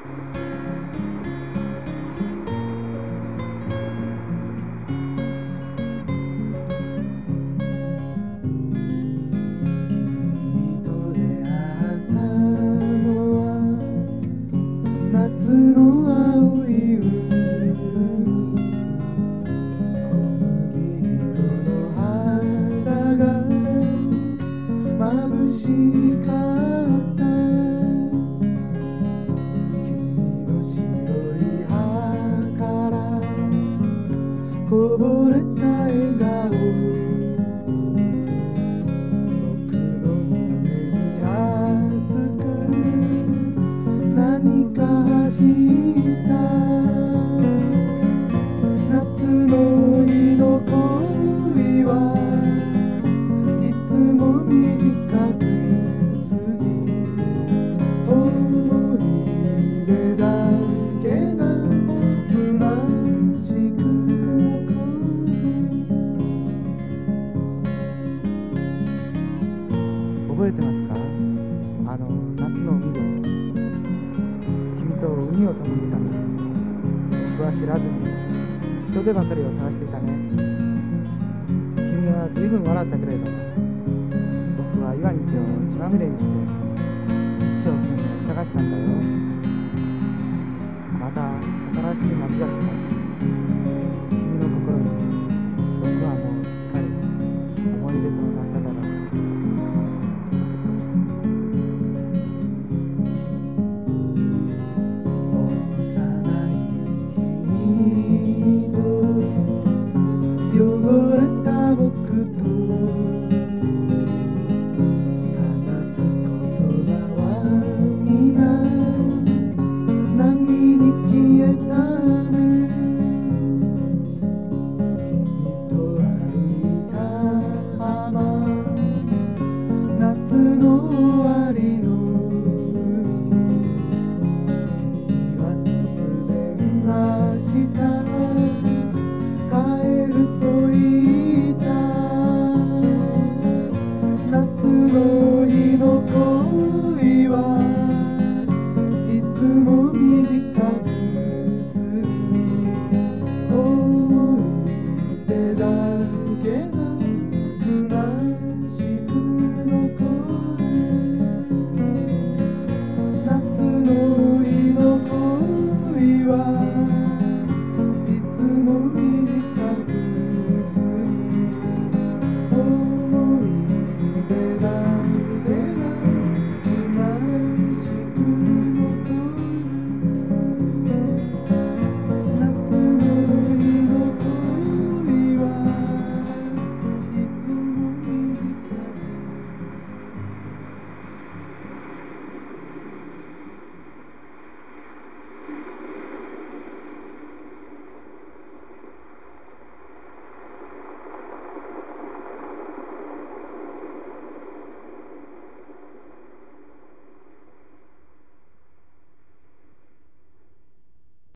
こぼれた笑顔、僕の胸に熱く何か走った夏の日の恋はいつも短く過ぎ、思い出だけが虚しく覚えてますか？夏の海で君と海を共に行ったの。僕は知らずに人手ばかりを探していたね。君はずいぶん笑ったけれども、僕は岩に手を血まみれにして一生懸命探したんだよ。また新しい夏が来ます。君の心に僕はもうすっかり思い出となっただろう。汚れた僕と話す言葉は皆波に消えたね。君と歩いた浜、夏の終わりの海、君は突然明日帰ると言った夏の日の恋はいつも短く